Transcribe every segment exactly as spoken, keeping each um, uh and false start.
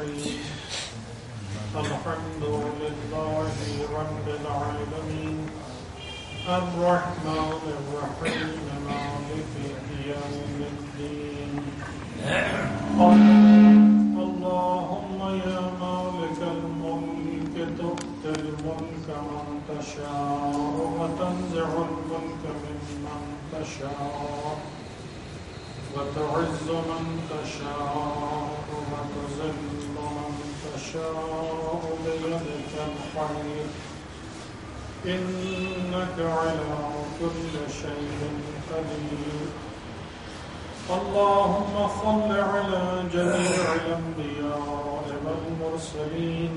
الرحيم الحمد لله رب العالمين الرحمن الرحيم مالك يوم الدين اللهم يا مالك الملك تؤتي الملك من تشاء وتنزع الملك ممن تشاء وتعز من تشاء وتذل من تشاء بيدك الخير إنك على كل شيء قدير اللهم صل على جميع الأنبياء والمرسلين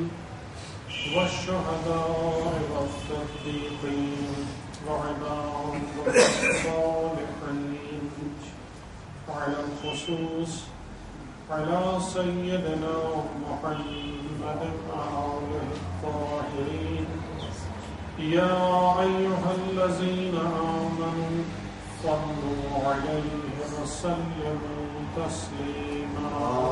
والشهداء والصديقين وعباد الصالحين وعلى الخصوص على سيدنا محمد وآله الطاهرين يا أيها الذين آمنوا صلوا عليه وسلموا تسليما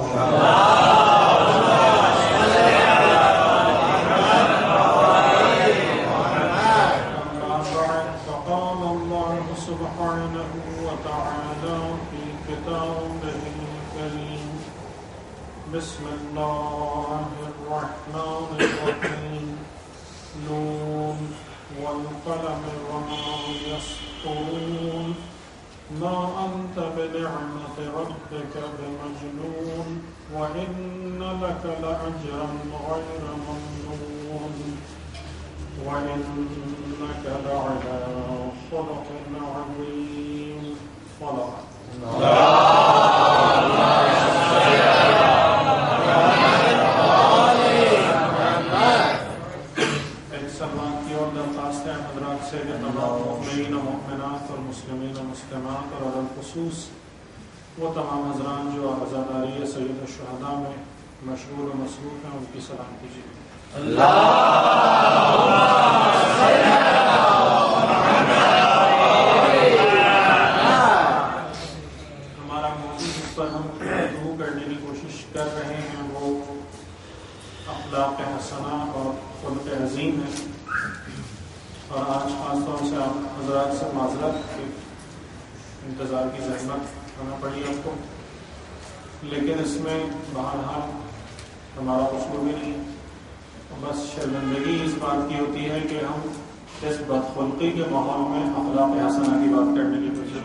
أما بعد فقال الله سبحانه وتعالى في كتابه الكريم بسم الله الرحمن الرحيم نون والقلم وما يسطرون ما أنت بنعمة ربك بمجنون وإن لك لأجرا غير ممنون وإنك لعلى خلق عظيم صلاة مسلمین و مسلمات اور علی الخصوص وہ تمام حضران جو عزاداری سید الشہداء میں مشغول و مصروف ہیں ان کی سلام کیجیے. ہمارا موضوع جس پر ہم گفتگو کرنے کی کوشش کر رہے ہیں وہ اخلاق حسنہ اور خلق عظیم ہے. اور آج خاص طور سے آپ حضرات سے معذرت کہ انتظار کی زحمت کرنا پڑی آپ کو، لیکن اس میں بہرحال ہمارا قصور بھی نہیں. بس شرمندگی اس بات کی ہوتی ہے کہ ہم اس بدخلقی کے ماحول میں اخلاق حسنہ کی بات کرنے کی کوشش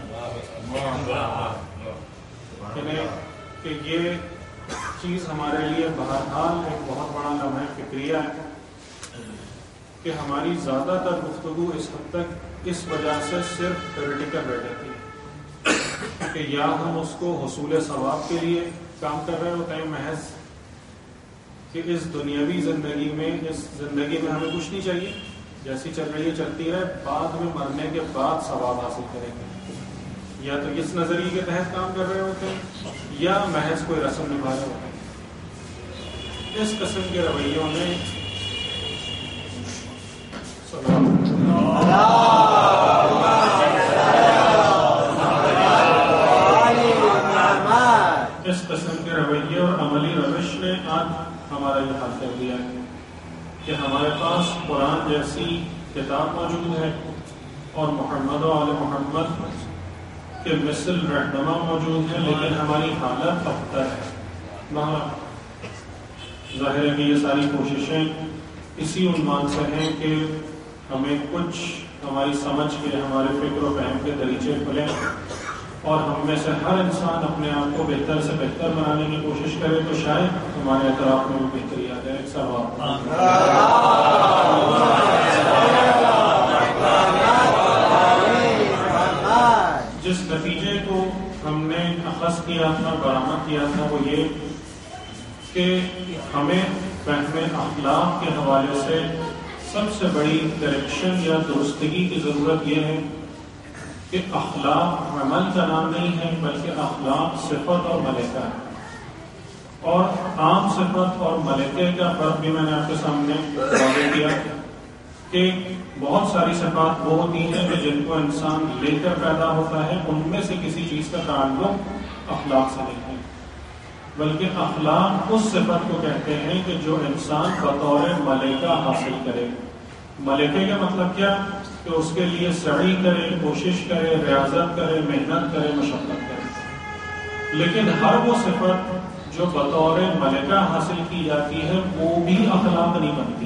کریں کہ یہ چیز ہمارے لیے بہرحال ایک بہت بڑا لمحہ فکریہ ہے کہ ہماری زیادہ تر گفتگو اس حد تک اس وجہ سے صرف تھیوریٹیکل رہ جاتی ہے کہ یا ہم اس کو حصول ثواب کے لیے کام کر رہے ہوتے ہیں محض کہ اس دنیاوی زندگی میں اس زندگی میں ہمیں کچھ نہیں چاہیے، جیسی چل رہی ہے چلتی رہے، بعد میں مرنے کے بعد ثواب حاصل کریں گے، یا تو اس نظریے کے تحت کام کر رہے ہوتے ہیں یا محض کوئی رسم نبھا رہے ہوتے ہیں. اس قسم کے رویوں میں اس قسم کے رویے اور عملی روش نے آج ہمارا یہ حال کر دیا ہے کہ ہمارے پاس قرآن جیسی کتاب موجود ہے اور محمد و آل محمد کے مثل رہنما موجود ہے، لیکن ہماری حالت ابتر ہے. ظاہر ہے کہ یہ ساری کوششیں اسی عنوان سے ہیں کہ ہمیں کچھ ہماری سمجھ کے، ہمارے فکر و فہم کے دریچے کھلیں اور ہم میں سے ہر انسان اپنے آپ کو بہتر سے بہتر بنانے کی کوشش کرے تو شاید ہمارے اطراف میں وہ بہتری آ جائے. ثواب جس نتیجے کو ہم نے اخذ کیا تھا، برآمد کیا تھا، وہ یہ کہ ہمیں فہم اخلاق کے حوالے سے سب سے بڑی کریکشن یا درستگی کی ضرورت یہ ہے کہ اخلاق عمل کا نام نہیں ہے بلکہ اخلاق صفت اور ملکہ ہے. اور عام صفت اور ملکے کا فرق بھی میں نے آپ کے سامنے واضح کیا کہ بہت ساری صفات وہ ہوتی ہیں کہ جن کو انسان لے کر پیدا ہوتا ہے، ان میں سے کسی چیز کا تعلق اخلاق سے نہیں ہے. بلکہ اخلاق اس صفت کو کہتے ہیں کہ جو انسان بطور ملکہ حاصل کرے. ملکے کا مطلب کیا؟ کہ اس کے لیے سعی کرے، کوشش کرے، ریاضت کرے، محنت کرے، مشقت کرے. لیکن ہر وہ صفت جو بطور ملکہ حاصل کی جاتی ہے وہ بھی اخلاق نہیں بنتی،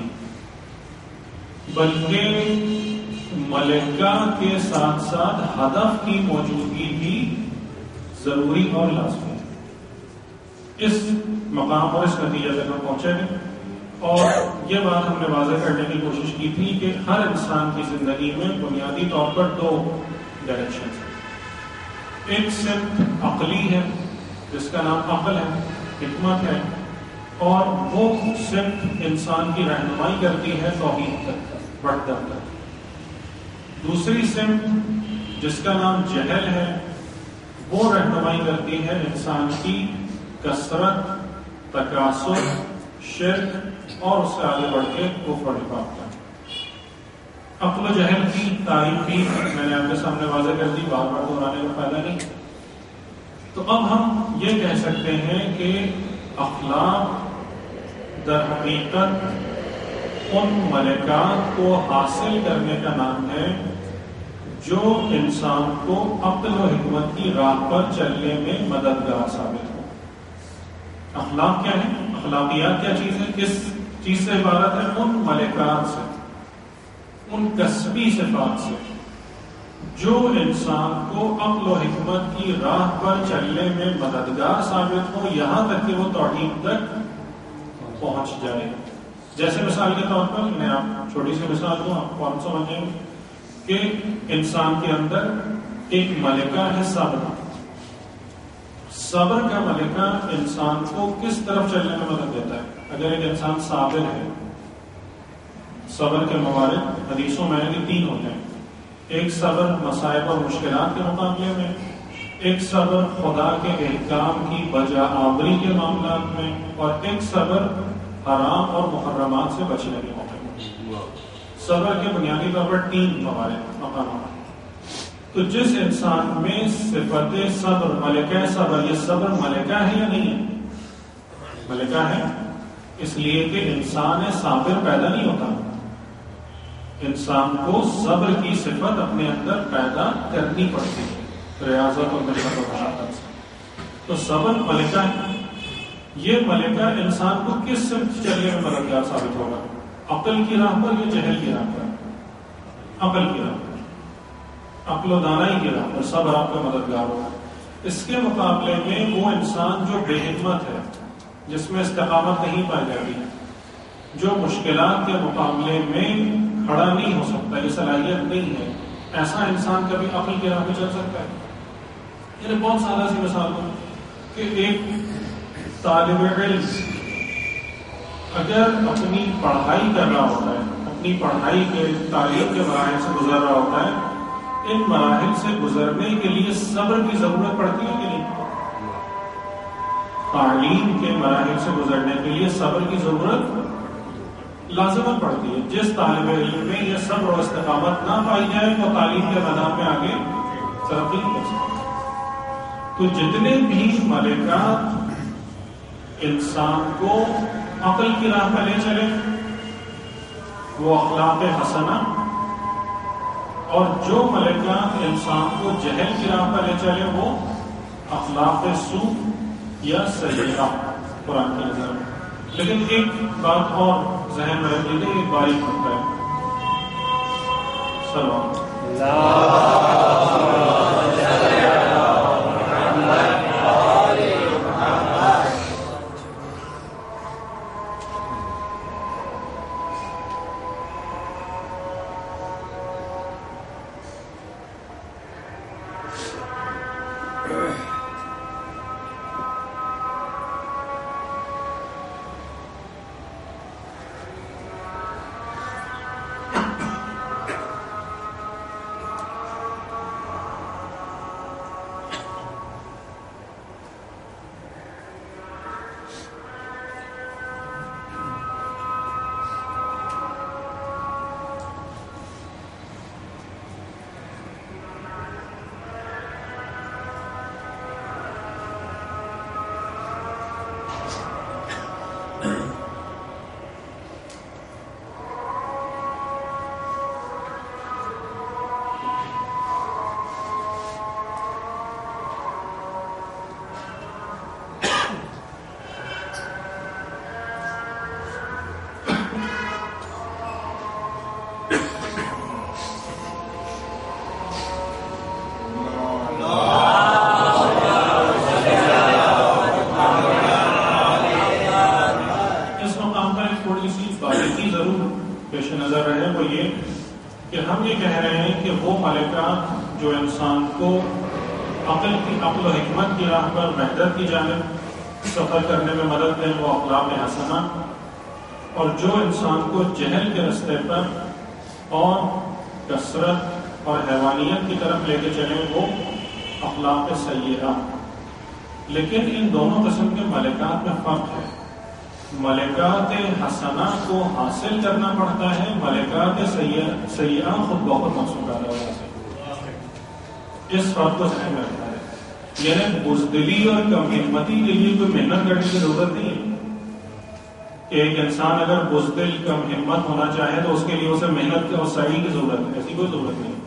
بلکہ ملکہ کے ساتھ ساتھ ہدف کی موجودگی بھی ضروری اور لازمی ہے. اس مقام اور اس نتیجے تک ہم پہنچے ہیں، اور یہ بات ہم نے واضح کرنے کی کوشش کی تھی کہ ہر انسان کی زندگی میں بنیادی طور پر دو ڈائریکشن ہیں. ایک سمت عقلی ہے جس کا نام عقل ہے، حکمت ہے، اور وہ سمت انسان کی رہنمائی کرتی ہے توحید تک، وحدت تک. دوسری سمت جس کا نام جہل ہے وہ رہنمائی کرتی ہے انسان کی کثرت، تکاثر، شرک اور اس سے آگے بڑھ کے کفر اور نفاق کا. عقل و جہل کی تعریف بھی میں نے آپ کے سامنے واضح کر دی، بار بار دہرانے کا فائدہ نہیں. تو اب ہم یہ کہہ سکتے ہیں کہ اخلاق در حقیقت ان ملکات کو حاصل کرنے کا نام ہے جو انسان کو عقل و حکمت کی راہ پر چلنے میں مددگار ثابت ہو. اخلاق کیا ہے؟ اخلاقیات کیا چیز ہے؟ کس چیز سے عبارت ہے؟ ان ملکات سے، ان کسبی صفات سے جو انسان کو عقل و حکمت کی راہ پر چلنے میں مددگار ثابت ہو، یہاں تک کہ وہ توحید تک پہنچ جائے. جیسے مثال کے طور پر میں آپ چھوٹی سی مثال دوں، آپ فوراً سمجھ جائیں گے کہ انسان کے اندر ایک ملکہ ہے صبر. صبر کا ملکہ انسان کو کس طرف چلنے میں مدد دیتا ہے؟ اگر ایک انسان صابر ہے، صبر کے موارد حدیثوں میں ہے کہ تین ہوتے ہیں. ایک صبر مصائب اور مشکلات کے مقابلے میں، ایک صبر خدا کے احکام کی بجا آوری کے معاملات میں، اور ایک صبر حرام اور محرمات سے بچنے کے موقع میں. صبر کے بنیادی طور پر تین موارد مقامات. تو جس انسان میں صفت صبر، ملکہ صبر، یہ صبر ملکہ ہے یا نہیں ہے؟ ملکہ ہے، اس لیے کہ انسان صابر پیدا نہیں ہوتا، انسان کو صبر کی صفت اپنے اندر پیدا کرنی پڑتی ہے ریاضت اور محنت اور مشقت سے. تو صبر ملکہ ہے. یہ ملکہ انسان کو کس سمت چلنے میں مددگار ثابت ہوگا؟ عقل کی راہ پر یا جہل کی راہ پر؟ عقل کی راہ پر، عقل و دانائی کی راہ پر صبر آپ کا مددگار ہوگا. اس کے مقابلے میں وہ انسان جو بے حکمت ہے، جس میں استقامت نہیں پائی جاتی ہے، جو مشکلات کے مقابلے میں کھڑا نہیں ہو سکتا، یہ صلاحیت نہیں ہے، ایسا انسان کبھی عقل کی راہ پہ چل سکتا ہے؟ یعنی بہت سادہ سی مثال ہو کہ ایک طالب علم اگر اپنی پڑھائی کر رہا ہوتا ہے، اپنی پڑھائی کے تعلیم کے مراحل سے گزر رہا ہوتا ہے، ان مراحل سے گزرنے کے لیے صبر کی ضرورت پڑتی ہے کہ نہیں؟ تعلیم کے مراحل سے گزرنے کے لیے صبر کی ضرورت لازمت پڑتی ہے. جس طالب علم میں یہ صبر اور استقامت نہ پائی جائے وہ تعلیم کے میدان میں آگے ترقی نہیں کر سکتا. تو جتنے بھی ملکات انسان کو عقل کی راہ پہ لے چلے وہ اخلاق حسنہ، اور جو ملکات انسان کو جہل کی راہ پہ لے چلے وہ اخلاق سوء یا سیئہ قرآن کی نظر میں. لیکن ایک بات اور ذہن میں رکھ لیجیے، ایک باریک ہوتا ہے. سلام پیش نظر رہے وہ یہ کہ ہم یہ کہہ رہے ہیں کہ وہ ملکات جو انسان کو عقل کی عقل و حکمت کی راہ پر بہتر کی جانب سفر کرنے میں مدد دیں وہ اخلاق حسنہ، اور جو انسان کو جہل کے راستے پر اور کثرت اور حیوانیت کی طرف لے کے چلیں وہ اخلاق سیئہ۔ لیکن ان دونوں قسم کے ملکات میں فرق ہے۔ ملکات حسنہ کو حاصل کرنا پڑتا ہے، ملکات سیئہ خود بخود مقصود پیدا ہو جاتا ہے۔ اس فرق کو ذہن میں رکھنا ہے، یعنی بزدلی اور کم ہمتی کے لیے کوئی محنت کرنے کی ضرورت نہیں ہے کہ ایک انسان اگر بزدل کم ہمت ہونا چاہے تو اس کے لیے اسے محنت اور سعی کی ضرورت ہے، ایسی کوئی ضرورت نہیں۔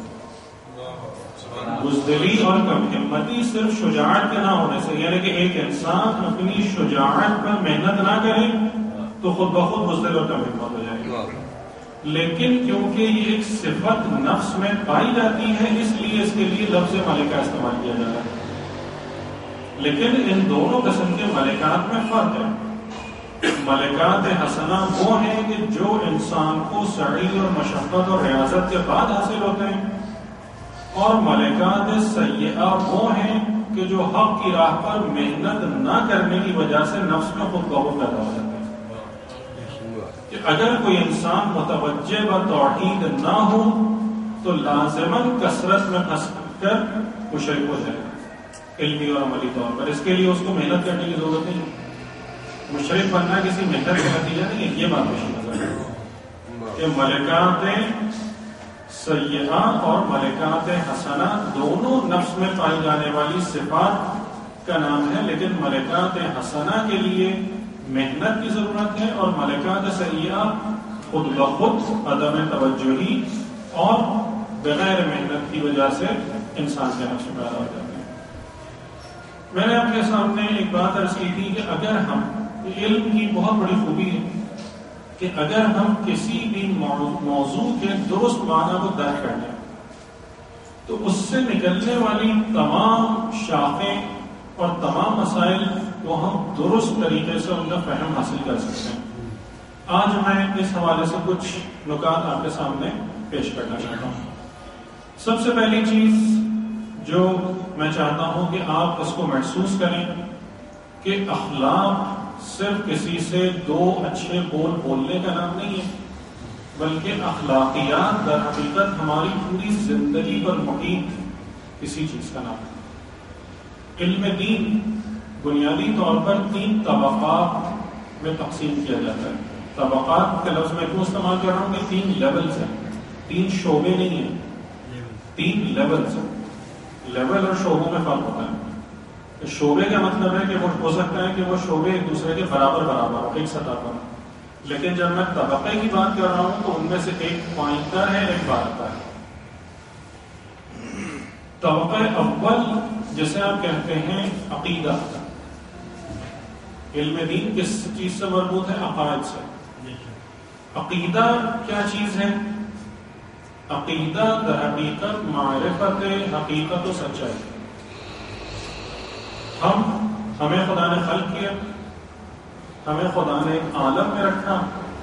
بزدلی اور کم ہمتی صرف شجاعت کے نہ ہونے سے، یعنی کہ ایک انسان اپنی شجاعت پر محنت نہ کرے تو خود بخود بزدل اور کم ہمت ہو جائے گا، لیکن کیونکہ یہ ایک صفت نفس میں پائی جاتی ہے اس لیے اس کے لیے لفظ ملکہ استعمال کیا جاتا ہے۔ لیکن ان دونوں قسم کے ملکات میں فرق ہے۔ ملکات حسنہ وہ ہیں کہ جو انسان کو سعی اور مشقت اور ریاضت کے بعد حاصل ہوتے ہیں، اور ملکات سیئہ وہ ہیں کہ جو حق کی راہ پر محنت نہ کرنے کی وجہ سے نفس میں خود بخود پیدا ہو جاتے ہیں۔ کہ اگر کوئی انسان متوجہ و توحید نہ ہو تو لازماً کثرت میں پھنس کر مشرک ہو جائے گا، علمی اور عملی طور پر۔ اس کے لیے اس کو محنت کرنے کی ضرورت نہیں ہے۔ مشرک بننا کسی محنت کا نتیجہ نہیں ہے، یہ بات مشکل نظر ہے کہ ملکات سیئہ اور ملکات حسنہ دونوں نفس میں پائی جانے والی صفات کا نام ہے، لیکن ملکات حسنہ کے لیے محنت کی ضرورت ہے، اور ملکات سیئہ خود بخود عدم توجہی اور بغیر محنت کی وجہ سے انسان کے نفس میں پیدا ہو جاتے ہیں۔ میں نے آپ کے سامنے ایک بات عرض کی تھی کہ اگر ہم علم کی بہت بڑی خوبی ہے کہ اگر ہم کسی بھی موضوع کے درست معنی کو درک کر لیں تو اس سے نکلنے والی تمام شاخیں اور تمام مسائل کو ہم درست طریقے سے ان کا فہم حاصل کر سکتے ہیں۔ آج میں اس حوالے سے کچھ نکات آپ کے سامنے پیش کرنا چاہتا ہوں۔ سب سے پہلی چیز جو میں چاہتا ہوں کہ آپ اس کو محسوس کریں کہ اخلاق صرف کسی سے دو اچھے بول بولنے کا نام نہیں ہے، بلکہ اخلاقیات در حقیقت ہماری پوری زندگی پر محیط کسی چیز کا نام ہے۔ علم دین بنیادی طور پر تین طبقات میں تقسیم کیا جاتا ہے۔ طبقات کا لفظ میں کیوں استعمال کر رہا ہوں کہ تین لیولز ہیں، تین شعبے نہیں ہیں، تین لیولز ہیں۔ لیول اور شعبوں میں فرق ہوتا ہے۔ شعبے کا مطلب ہے کہ وہ ہو سکتا ہے کہ وہ شعبے ایک دوسرے کے برابر برابر ہو، ایک سطح پر، لیکن جب میں طبقے کی بات کر رہا ہوں تو ان میں سے ایک پوائنٹر ہے، ایک بارتا ہے۔ طبقہ اول جسے آپ کہتے ہیں عقیدہ، علم دین کس چیز سے مربوط ہے؟ عقائد سے۔ عقیدہ کیا چیز ہے؟ عقیدہ در حقیقت معرفت حقیقت و سچائی۔ ہم ہمیں خدا نے خلق کیا، ہمیں خدا نے ایک عالم میں رکھا،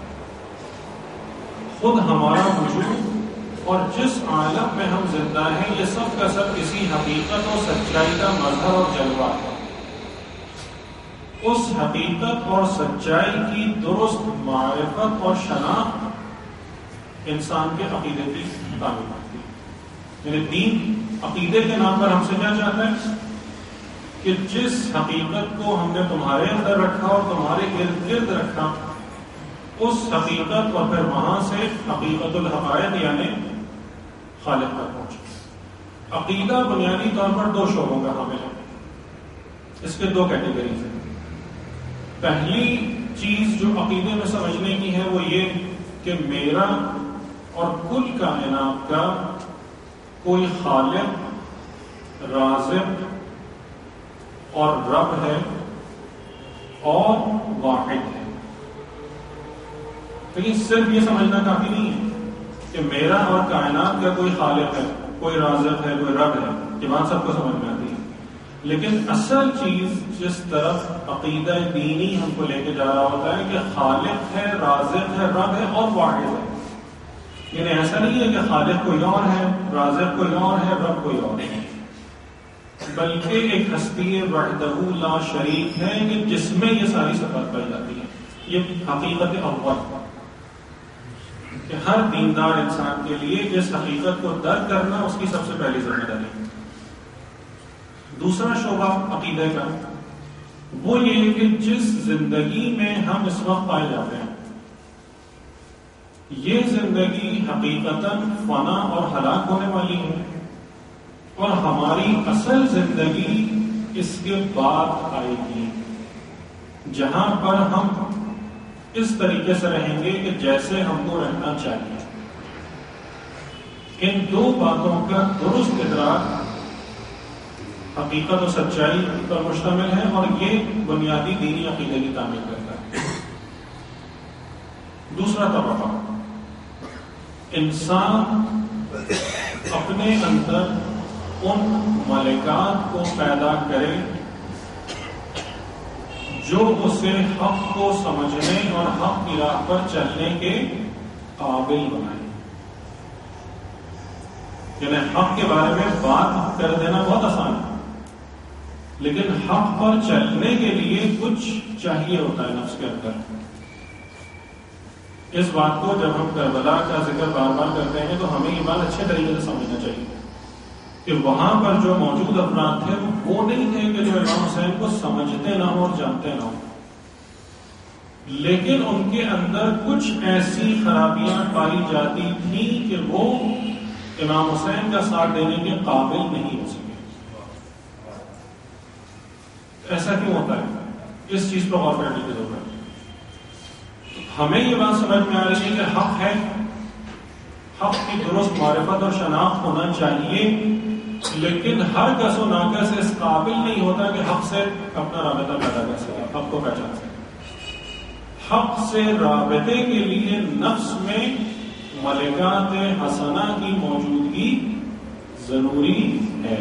خود ہمارا وجود اور جس عالم میں ہم زندہ ہیں یہ سب کا سب کسی حقیقت اور سچائی کا مظہر اور جلوہ ہے۔ اس حقیقت اور سچائی کی درست معرفت اور شناخت انسان کے عقیدے کی تعمیر ہوتی ہے۔ یعنی دین عقیدے کے نام پر ہم سے کیا چاہتا ہے کہ جس حقیقت کو ہم نے تمہارے اندر رکھا اور تمہارے ارد گرد رکھا، اس حقیقت اور پھر وہاں سے حقیقت الحقائق یعنی خالق پر پہنچے۔ عقیدہ بنیادی طور پر دو شعبوں کا حامل ہے، اس کے دو کیٹیگریز ہیں۔ پہلی چیز جو عقیدے میں سمجھنے کی ہے وہ یہ کہ میرا اور کل کائنات کا کوئی خالق، رازق اور رب ہے اور واحد ہے۔ لیکن صرف یہ سمجھنا کافی نہیں ہے کہ میرا اور کائنات کا کوئی خالق ہے، کوئی رازق ہے، کوئی رب ہے، یہ بات سب کو سمجھ میں آتی ہے۔ لیکن اصل چیز جس طرف عقیدہ دینی ہم کو لے کے جا رہا ہوتا ہے کہ خالق ہے، رازق ہے، رب ہے اور واحد ہے۔ یعنی ایسا نہیں ہے کہ خالق کوئی اور ہے، رازق کوئی اور ہے، رب کوئی اور ہے، بلکہ ایک ہستی وحدہ لا شریک ہے کہ جس میں یہ ساری صفات پائی جاتی ہے. یہ حقیقت اول کہ ہر دیندار انسان کے لیے جس حقیقت کو درک کرنا اس کی سب سے پہلی ذمہ داری ہے. دوسرا شعبہ عقیدہ کا وہ یہ ہے کہ جس زندگی میں ہم اس وقت پائے جاتے ہیں یہ زندگی حقیقتاً فنا اور ہلاک ہونے والی ہے، اور ہماری اصل زندگی اس کے بعد آئے گی جہاں پر ہم اس طریقے سے رہیں گے کہ جیسے ہم کو رہنا چاہیے. ان دو باتوں کا درست ادراک حقیقت و سچائی پر مشتمل ہے، اور یہ بنیادی دینی عقیدے کی تعمیر کرتا ہے. دوسرا طبقہ، انسان اپنے اندر ان ملکات کو پیدا کرے جو اسے حق کو سمجھنے اور حق کی راہ پر چلنے کے قابل بنائے. یعنی حق کے بارے میں بات کر دینا بہت آسان ہے، لیکن حق پر چلنے کے لیے کچھ چاہیے ہوتا ہے نفس کے اندر. اس بات کو جب ہم کربلا کا ذکر بار بار کرتے ہیں تو ہمیں یہ بات اچھے طریقے سے سمجھنا چاہیے کہ وہاں پر جو موجود افراد تھے وہ نہیں تھے کہ جو امام حسین کو سمجھتے نہ ہوں اور جانتے نہ ہوں، لیکن ان کے اندر کچھ ایسی خرابیاں پائی جاتی تھیں کہ وہ امام حسین کا ساتھ دینے کے قابل نہیں ہو سکے. ایسا کیوں ہوتا ہے؟ اس چیز پر غور کرنے کی ضرورت ہے. ہمیں یہ بات سمجھ میں آ رہی ہے کہ حق ہے، حق کی درست معرفت اور شناخت ہونا چاہیے، لیکن ہر کس و ناکس اس قابل نہیں ہوتا کہ حق سے اپنا رابطہ پیدا کر سکے، حق کو پہچان سکے. حق سے رابطے کے لیے نفس میں ملکات حسنہ کی موجودگی ضروری ہے.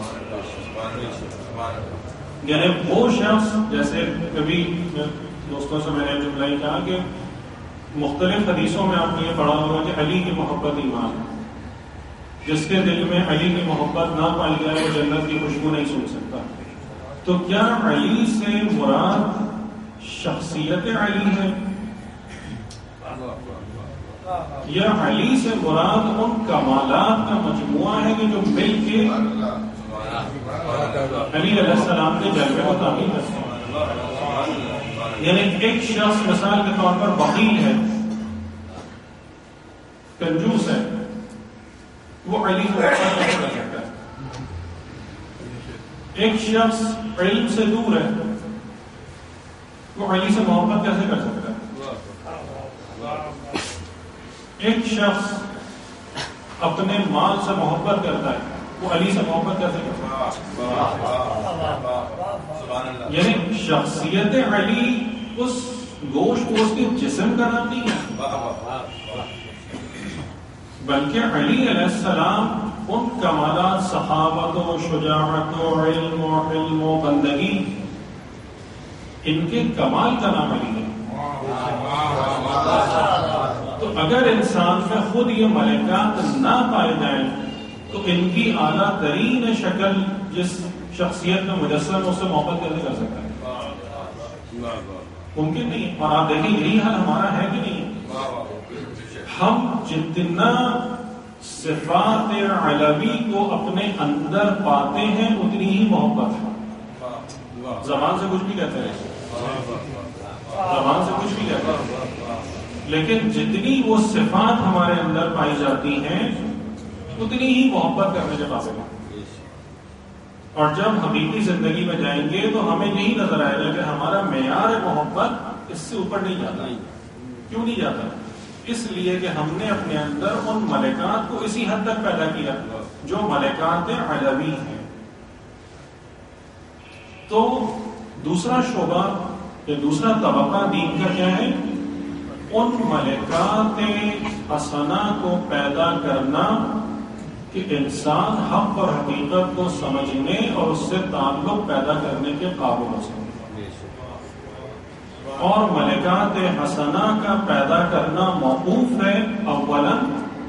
یعنی وہ شخص، جیسے کبھی دوستوں سے میں نے جملہ ہی کہا کہ مختلف حدیثوں میں آپ نے یہ پڑھا ہوگا کہ علی کی محبت ایمان ہے، جس کے دل میں علی کی محبت نہ پائی جائے وہ جنت کی خوشبو نہیں سن سکتا. تو کیا علی سے مراد شخصیت علی ہے، یا علی سے مراد ان کمالات کا مجموعہ ہے کہ جو مل کے علی علیہ السلام کے جلوے کو تعمیر کرتے ہیں؟ یعنی ایک شخص مثال کے طور پر بخیل ہے، کنجوس ہے، وہ علی کو اچھا کیسے کر سکتا ہے؟ ایک شخص علم سے دور ہے، وہ علی سے محبت کیسے کر سکتا ہے؟ ایک شخص اپنے مال سے محبت کرتا ہے، وہ علی سے محبت کیسے کرتا ہے؟ یعنی شخصیت علی اس گوشت کو اس کے جسم کا نام نہیں ہے، بلکہ علی علیہ السلام ان کمالات صحابت و شجاعت و علم و علم و بندگی، ان کے کمال کا نام علی ہے. تو اگر انسان میں خود یہ ملکات نہ پائے جائیں تو ان کی اعلیٰ ترین شکل جس شخصیت میں مجسم اس سے محبت کیسے کر سکتا ہے؟ ممکن نہیں. اور آپ دیکھیں یہی حال ہمارا ہے کہ نہیں؟ ہم جتنا صفات علوی کو اپنے اندر پاتے ہیں اتنی ہی محبت ہے. زبان سے کچھ بھی کہتے ہیں، زبان سے کچھ بھی کہتے ہیں، لیکن جتنی وہ صفات ہمارے اندر پائی جاتی ہیں اتنی ہی محبت کرنے کے قابل ہیں. اور جب حقیقی زندگی میں جائیں گے تو ہمیں یہی نظر آئے گا کہ ہمارا معیار محبت اس سے اوپر نہیں جاتا. کیوں نہیں جاتا؟ اس لیے کہ ہم نے اپنے اندر ان ملکات کو اسی حد تک پیدا کیا جو ملکات علوی ہیں. تو دوسرا شعبہ یا دوسرا طبقہ دین کا کیا ہے؟ ان ملکات حسنہ کو پیدا کرنا کہ انسان حق اور حقیقت کو سمجھنے اور اس سے تعلق پیدا کرنے کے قابل ہو سکے. اور ملکات حسنہ کا پیدا کرنا موقوف ہے اولاً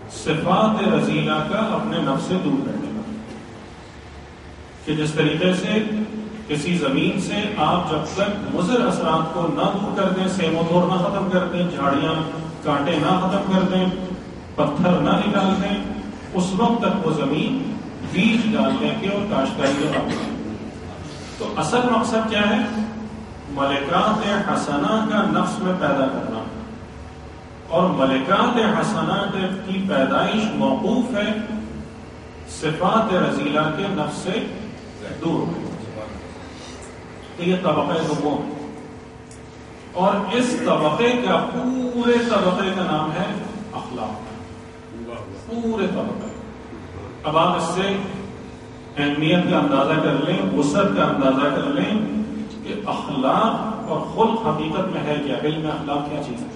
صفات رذیلہ کا اپنے نفس سے دور کرنے کا، کہ جس طریقے سے کسی زمین سے آپ جب تک مضر اثرات کو نہ دور کر دیں، سیم و دور نہ ختم کر دیں، جھاڑیاں کانٹے نہ ختم کر دیں، پتھر نہ نکال دیں، اس وقت تک وہ زمین بیج ڈالنے کے اور کاشتکاری کے قابل ہے۔ تو اصل مقصد کیا ہے؟ ملکات حسنہ کا نفس میں پیدا کرنا، اور ملکات حسنات کی پیدائش موقوف ہے صفات رذیلہ کے نفس سے دور ہونے۔ تو یہ طبقہ دوم، اور اس طبقے کا پورے طبقے کا نام ہے اخلاق، پورے طبقے۔ اب آپ اس سے اہمیت کا اندازہ کر لیں، وسعت کا اندازہ کر لیں کہ اخلاق اور خلق حقیقت میں ہے کیا، علم اخلاق کیا چیز ہے؟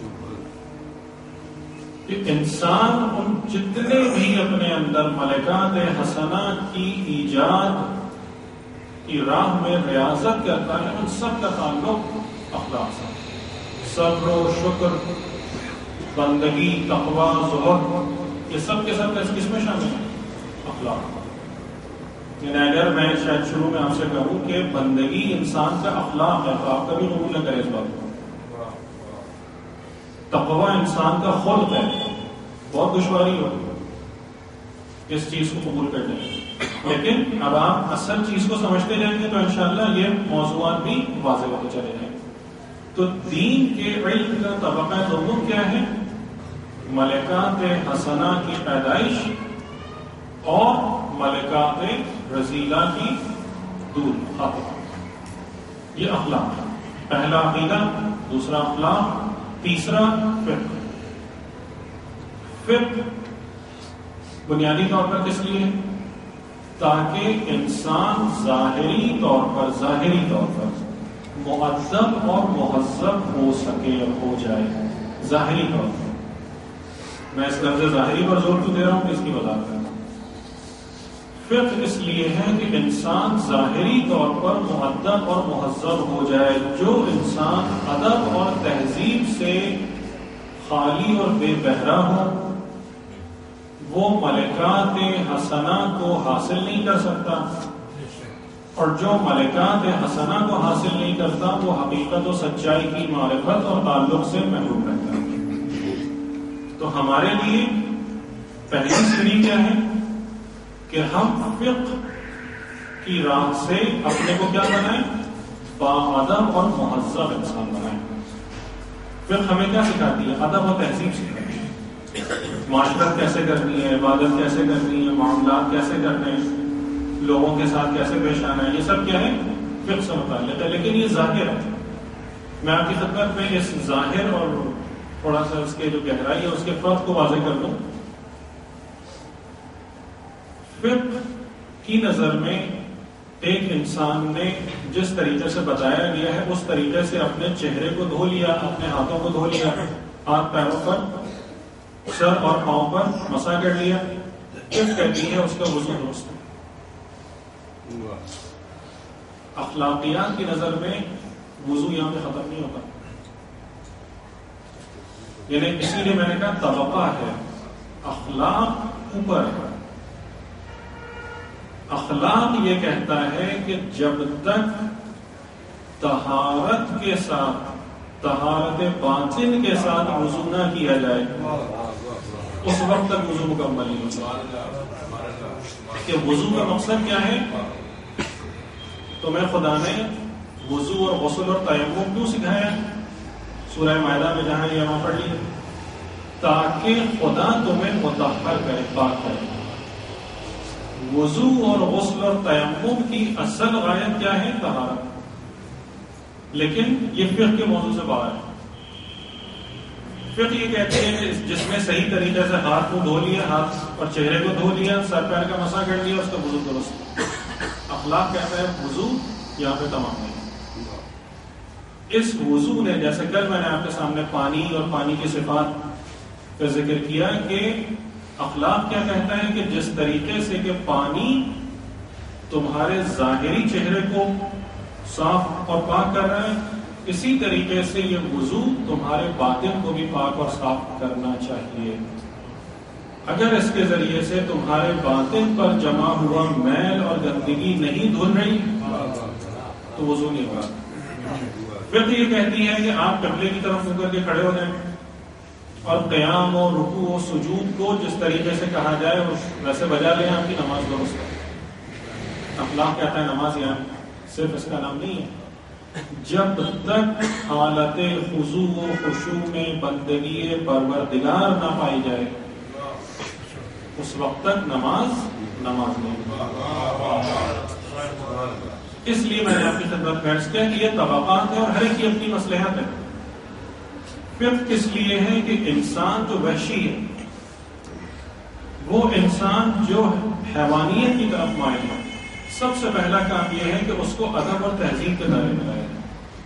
کہ انسان ان جتنے بھی اپنے اندر ملکات حسنہ کی ایجاد کی راہ میں ریاضت کرتا ہے، ان سب کا تعلق اخلاق سے، صبر و شکر، بندگی، تقویٰ، زہد، یہ سب کے سب کس میں شامل ہیں؟ اخلاق۔ یعنی اگر میں شاید شروع میں آپ سے کہوں کہ بندگی انسان کا اخلاق ہے تو آپ کبھی قبول نہ کریں اس بات کو۔ تقویٰ انسان کا خلق ہے، بہت دشواری ہوگی اس چیز کو قبول کرنے میں، لیکن اب آپ اصل چیز کو سمجھتے جائیں گے تو انشاءاللہ یہ موضوعات بھی واضح ہوتے چلے جائیں گے۔ تو دین کے علم کا طبقہ دوم کیا ہے؟ ملکات حسنہ کی پیدائش اور ملکات رذیلہ کی دور خاتمہ، یہ اخلاق ہے۔ پہلا عقیدہ، دوسرا اخلاق، تیسرا فقہ۔ فقہ بنیادی طور پر کس لیے؟ تاکہ انسان ظاہری طور پر ظاہری طور پر مؤدب اور مہذب ہو سکے اور ہو جائے، ظاہری طور پر۔ میں اس لفظ ظاہری پر زور کیوں دے رہا ہوں کہ اس کی وضاحت کرنا۔ فقہ اس لیے ہے کہ انسان ظاہری طور پر مؤدب اور مہذب ہو جائے۔ جو انسان ادب اور تہذیب سے خالی اور بے بہرا ہو وہ ملکات حسنہ کو حاصل نہیں کر سکتا، اور جو ملکات حسنہ کو حاصل نہیں کرتا وہ حقیقت و سچائی کی معرفت اور تعلق سے محروم رہتا ہے۔ تو ہمارے لیے پہلی سیڑھی کیا ہے کہ ہم فقہ کی راہ سے اپنے کو کیا بنائیں؟ باادب اور مہذب انسان بنائیں۔ فقہ ہمیں کیا سکھاتی ہے؟ ادب اور تہذیب سکھاتی ہے، معاشرت کیسے کرنی ہے، عبادت کیسے کرنی ہے، معاملات کیسے کرنے ہیں، لوگوں کے ساتھ کیسے پیش آنا ہے، یہ سب کیا ہے؟ فقہ سے متعلق ہے۔ لیکن یہ ظاہر ہے، میں آپ کی خدمت میں اس ظاہر اور تھوڑا سا اس کے جو گہرائی ہے اس کے فرق کو واضح کر دوں۔ فقہ کی نظر میں ایک انسان نے جس طریقے سے بتایا گیا ہے اس طریقے سے اپنے چہرے کو دھو لیا، اپنے ہاتھوں کو دھو لیا، ہاتھ پیروں پر، سر اور پاؤں پر مسح کر لیا، فقہ کہتی ہے اس کا وضو درست ہے۔ اخلاقیات کی نظر میں وضو یہاں پہ ختم نہیں ہوتا، یعنی اسی لیے میں نے کہا طبقہ ہے، اخلاق اوپر ہے۔ اخلاق یہ کہتا ہے کہ جب تک طہارت کے ساتھ، طہارت باطن کے ساتھ وضو نہ کیا جائے اس وقت تک وضو مکمل نہیں ہوتا۔ کہ وضو کا مقصد کیا ہے؟ تمہیں خدا نے وضو اور غسل اور تیمم کیوں سکھایا؟ سورہ مائدہ میں جہاں یہ وہاں پڑھ لی، تاکہ خدا تمہیں مطہر کرے، پاک کرے۔ وضو اور غسل اور تیمم کی اصل غایت کیا ہے؟ طہارت، لیکن یہ فقہ کے موضوع سے باہر ہے۔ فقہ یہ کہتے ہیں کہ جس میں صحیح طریقے سے ہاتھ کو دھو لیا، ہاتھ اور چہرے کو دھو لیا، سر پیر کا مسح کر لیا، اس کا وضو درست۔ اخلاق کہتا ہے وضو یہاں پہ تمام نہیں۔ اس وضو نے، جیسے کل میں نے آپ کے سامنے پانی اور پانی کی صفات کا ذکر کیا، کہ اخلاق کیا کہتا ہے کہ جس طریقے سے کہ پانی تمہارے ظاہری چہرے کو صاف اور پاک کر رہا ہے، اسی طریقے سے یہ وضو تمہارے باطن کو بھی پاک اور صاف کرنا چاہیے۔ اگر اس کے ذریعے سے تمہارے باطن پر جمع ہوا میل اور گندگی نہیں دھل رہی تو وضو نہیں ہوگا. پھر تو یہ کہتی ہے کہ آپ قبلے کی طرف منہ کر کے کھڑے ہو جائیں اور قیام و رکوع و سجود کو جس طریقے سے کہا جائے ویسے بجا لیں، آپ کی نماز درست ہے. اخلاق کہتا ہے نماز یہاں صرف اس کا نام نہیں ہے. جب تک حالت خضوع و خشوع میں بندگی پروردگار نہ پائی جائے اس وقت تک نماز نماز نہیں. اس لیے میں نے آپ کی خدمت میں عرض کیا کہ یہ طبقات ہیں اور ہر ایک کی اپنی مصلحت ہے. فقہ اس لیے ہے کہ انسان جو وحشی ہے، وہ انسان جو حیوانیت کی طرف مائل ہے، سب سے پہلا کام یہ ہے کہ اس کو ادب اور تہذیب کے دائرے میں لائیں.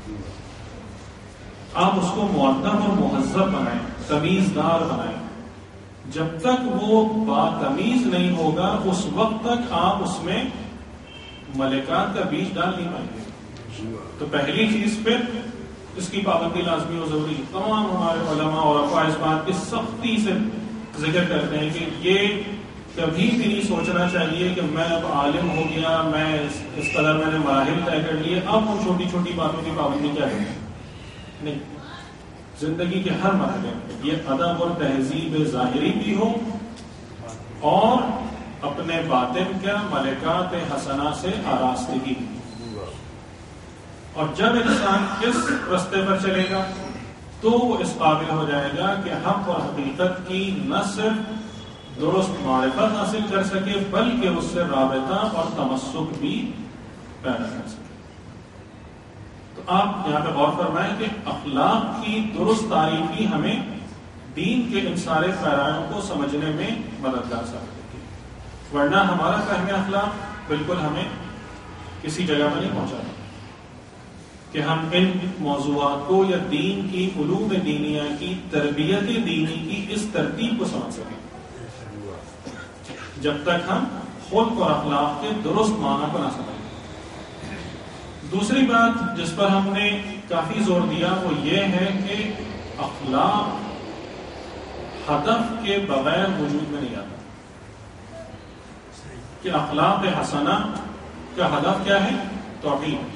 آپ اس کو مؤدب اور مہذب بنائیں، تمیزدار بنائیں. جب تک وہ باتمیز نہیں ہوگا اس وقت تک آپ اس میں ملکات کا بیج ڈال نہیں پائیں گے. تو پہلی چیز پھر اس کی پابندی لازمی اور ضروری. تمام ہمارے علماء اور افواہ اس بات کی سختی سے ذکر کرتے ہیں کہ یہ کبھی بھی نہیں سوچنا چاہیے کہ میں اب عالم ہو گیا، میں اس قدر میں نے مراحل طے کر لیے، اب ان چھوٹی چھوٹی باتوں کی پابندی کیا ہے. نہیں، زندگی کے ہر مرحلے میں یہ ادب اور تہذیب ظاہری بھی ہو اور اپنے باطن کا ملکات حسنہ سے آراستگی. اور جب انسان اس رستے پر چلے گا تو وہ اس قابل ہو جائے گا کہ حق اور حقیقت کی نہ صرف درست معرفت حاصل کر سکے بلکہ اس سے رابطہ اور تمسک بھی پیدا کر سکے. تو آپ یہاں پہ غور فرمائیں کہ اخلاق کی درست تعریفی ہمیں دین کے ان سارے پیرایوں کو سمجھنے میں مددگار ثابت ہوگی، ورنہ ہمارا فہم اخلاق بالکل ہمیں کسی جگہ پر نہیں پہنچاتا کہ ہم ان موضوعات کو یا دین کی علوم دینیہ کی تربیت دینی کی اس ترتیب کو سمجھ سکیں جب تک ہم خلق اور اخلاق کے درست معنی کو نہ سمجھیں. دوسری بات جس پر ہم نے کافی زور دیا وہ یہ ہے کہ اخلاق ہدف کے بغیر وجود میں نہیں آتا. کہ اخلاق حسنہ کا ہدف کیا ہے؟ توحید.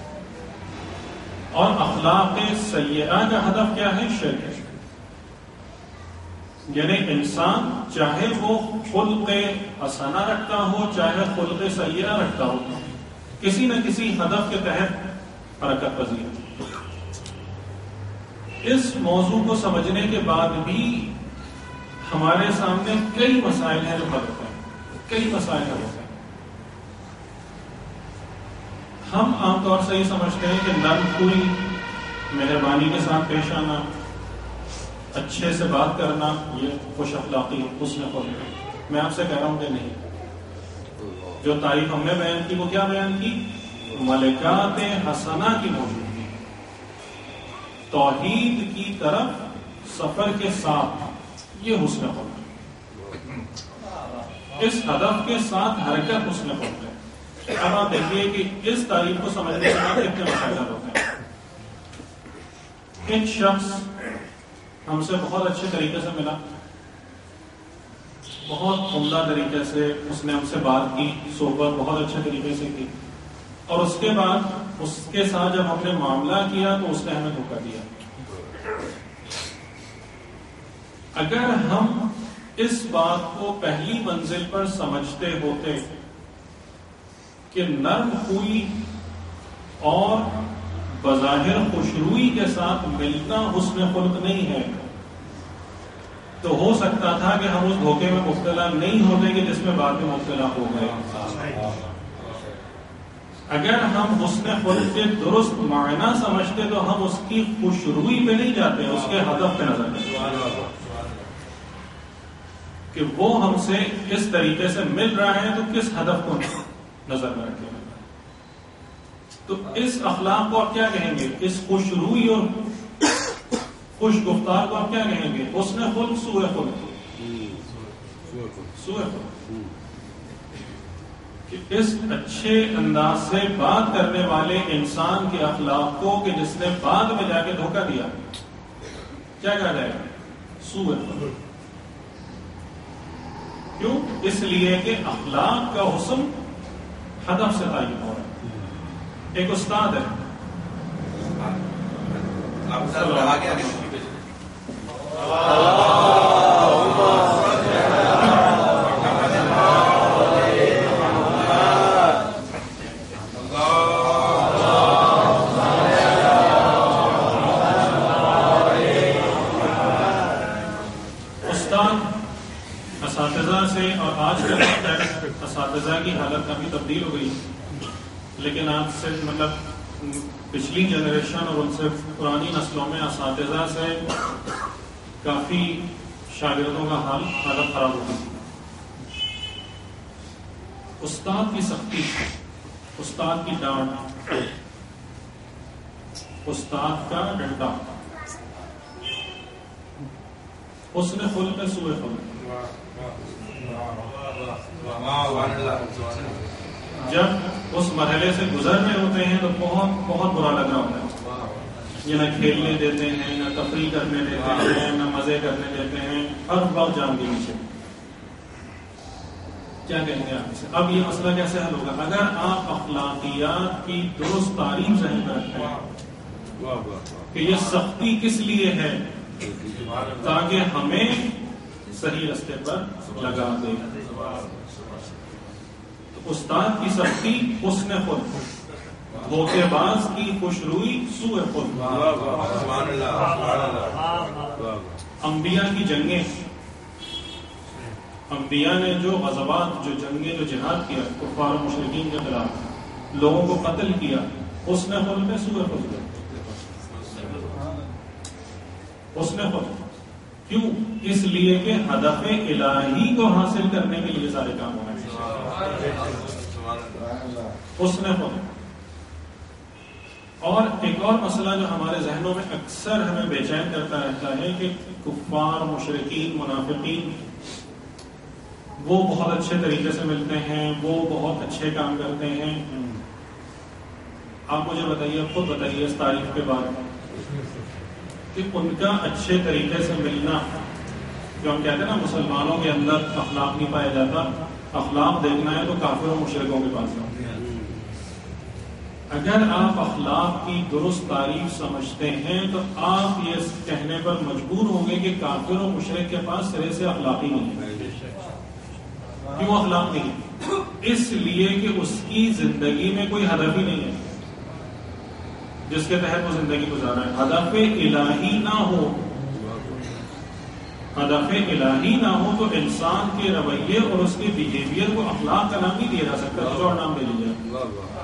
اور اخلاق سیئہ کا ہدف کیا ہے؟ شرک. یعنی انسان چاہے وہ خلق حسنہ رکھتا ہو چاہے خلق سیئہ رکھتا ہو، کسی نہ کسی ہدف کے تحت حرکت پذیر. اس موضوع کو سمجھنے کے بعد بھی ہمارے سامنے کئی مسائل ہیں جو حل ہوتے ہیں، کئی مسائل حل ہوتے ہیں. ہم عام طور سے یہ سمجھتے ہیں کہ نرم خوئی، مہربانی کے ساتھ پیش آنا، اچھے سے بات کرنا یہ خوش اخلاقی حسن خلق. میں آپ سے کہہ رہا ہوں کہ نہیں. جو تعریف ہم نے بیان کی وہ کیا بیان کی؟ ملکات حسنہ کی موجودگی، توحید کی طرف سفر کے ساتھ یہ حسن خلق، اس ہدف کے ساتھ حرکت حسن خلق ہے. اب آپ دیکھیے کہ اس تعریف کو سمجھنے کے بعد کتنے مسائل ہوتے ہیں. ایک شخص ہم سے بہت اچھے طریقے سے ملا، بہت عمدہ طریقے سے اس نے ہم سے بات کی، صحبت بہت اچھے طریقے سے کی، اور اس کے بعد اس کے ساتھ جب ہم نے معاملہ کیا تو اس نے ہمیں دھوکہ دیا. اگر ہم اس بات کو پہلی منزل پر سمجھتے ہوتے کہ نرم خوئی اور بظاہر خوشروئی کے ساتھ ملنا حسن خلق نہیں ہے تو ہو سکتا تھا کہ ہم اس دھوکے میں مبتلا نہیں ہوتے کہ جس میں بعد میں مبتلا ہو گئے. اگر ہم حسن خلق کے درست معنی سمجھتے تو ہم اس کی خوشروئی پہ نہیں جاتے، اس کے ہدف پہ نظر دیتے کہ وہ ہم سے اس طریقے سے مل رہا ہے تو کس ہدف کو نظر میں رکھے. تو اس اخلاق کو آپ کیا کہیں گے؟ اس خوش روئی اور خوش گفتار کو آپ کیا کہیں گے؟ حسن خلق، سوء خلق. سوء خلق کہ اس اچھے انداز سے بات کرنے والے انسان کے اخلاق کو کہ جس نے بعد میں جا کے دھوکہ دیا کیا کہا جائے گا؟ سوء خلق. کیوں؟ اس لیے کہ اخلاق کا حسن ہدف سے تعین ہو رہا ہے. ایک استاد ہے اساتذہ کی حالت کافی تبدیل ہو گئی، لیکن آج سے مطلب پچھلی جنریشن اور ان سے پرانی نسلوں میں اساتذہ سے کافی شاگردوں کا حال حالت خراب ہو گئی. استاد کی سختی، استاد کی ڈانٹ، استاد کا ڈنڈا، حسن خلق ہے سوء خلق. جب اس مرحلے سے گزر رہے ہوتے ہیں تو بہت بہت برا لگ رہا ہوتا ہے. یہ نہ کھیلنے دیتے ہیں، نہ تفریح کرنے دیتے ہیں، نہ مزے کرنے دیتے ہیں، ہر وقت جان کے نیچے. کیا کہیں گے آپ سے؟ اب یہ مسئلہ کیسے حل ہوگا؟ اگر آپ اخلاقیات کی درست تعریف ذہن میں رکھتے ہیں کہ یہ سختی کس لیے ہے، تاکہ ہمیں صحیح راستے پر لگا دے. تو استاد کی سختی حسن خلق، دھوکے باز کی خوشروئی سوء خلق. انبیاء کی جنگیں، انبیاء نے جو غزوات، جو جنگیں، جو جہاد کیا کفار و مشرکین کے خلاف، لوگوں کو قتل کیا، حسن خلق ہے سوء خلق. حسن خلق کیوں؟ اس لیے کہ ہدف الہی کو حاصل کرنے کے لیے سارے کام ہونے چاہیے. حسن خلق. اور ایک اور مسئلہ جو ہمارے ذہنوں میں اکثر ہمیں بے چین کرتا رہتا ہے کہ کفار، مشرکین، منافقین وہ بہت اچھے طریقے سے ملتے ہیں، وہ بہت اچھے کام کرتے ہیں. آپ مجھے بتائیے، خود بتائیے اس تاریخ کے بعد کہ ان کا اچھے طریقے سے ملنا، جو ہم کہتے ہیں نا مسلمانوں کے اندر اخلاق نہیں پایا جاتا، اخلاق دیکھنا ہے تو کافر و مشرکوں کے پاس جاؤ. اگر آپ اخلاق کی درست تعریف سمجھتے ہیں تو آپ یہ کہنے پر مجبور ہوں گے کہ کافر و مشرک کے پاس سرے سے اخلاق ہی نہیں ہے. کیوں اخلاق نہیں ہے؟ اس لیے کہ اس کی زندگی میں کوئی ہدف ہی نہیں ہے جس کے تحت وہ زندگی گزارا ہے. ہدف الہی نہ ہو، ہدف الہی نہ ہو تو انسان کے رویے اور اس کے بیہیویئر کو اخلاق کا نام نہیں دیا جا سکتا. کچھ اور نام دے لیجیے.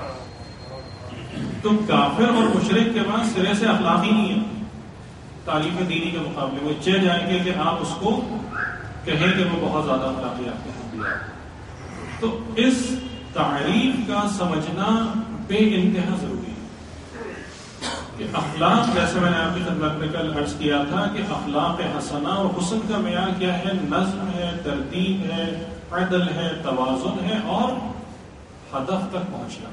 تو کافر اور مشرک کے پاس سرے سے اخلاق ہی نہیں ہے. تعلیم دینی کے مقابلے میں چہ جائیں گے کہ آپ اس کو کہیں کہ وہ بہت زیادہ اخلاقیات ہیں. تو اس تعریف کا سمجھنا بے انتہا ضروری ہے کہ اخلاق، جیسے میں نے آپ کی خدمت میں کل عرض کیا تھا کہ اخلاق حسنہ اور حسن کا معیار کیا ہے؟ نظم ہے، ترتیب ہے، عدل ہے، توازن ہے اور ہدف تک پہنچنا.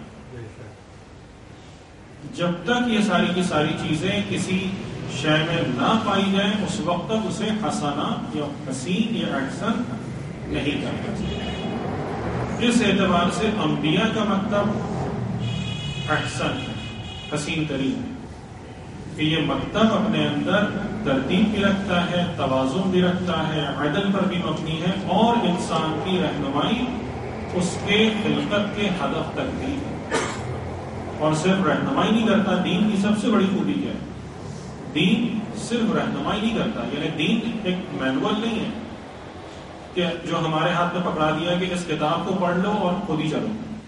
جب تک یہ ساری کی ساری چیزیں کسی شے میں نہ پائی جائیں اس وقت تک اسے حسنہ یا حسین یا احسن نہیں کرنا چاہیے. اس اعتبار سے انبیاء کا مکتب احسن ہے، حسین ترین ہے کہ یہ مکتب اپنے اندر ترتیب بھی رکھتا ہے، توازن بھی رکھتا ہے، عدل پر بھی مبنی ہے اور انسان کی رہنمائی اس کے خلقت کے ہدف تک بھی ہے. اور صرف رہنمائی نہیں کرتا. دین کی سب سے بڑی خوبی کیا ہے؟ دین صرف رہنمائی نہیں کرتا. یعنی دین ایک مینول نہیں ہے کہ جو ہمارے ہاتھ میں پکڑا دیا کہ اس کتاب کو پڑھ لو اور خود ہی چلو.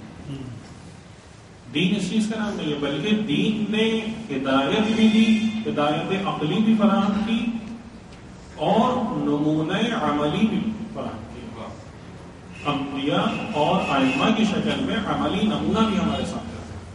دین اس چیز کا نام نہیں ہے، بلکہ دین نے ہدایت بھی دی، ہدایت عقلی بھی فراہم کی اور نمونہ عملی بھی فراہم کی. انبیاء اور ائمہ کی شکل میں عملی نمونہ بھی ہمارے سامنے.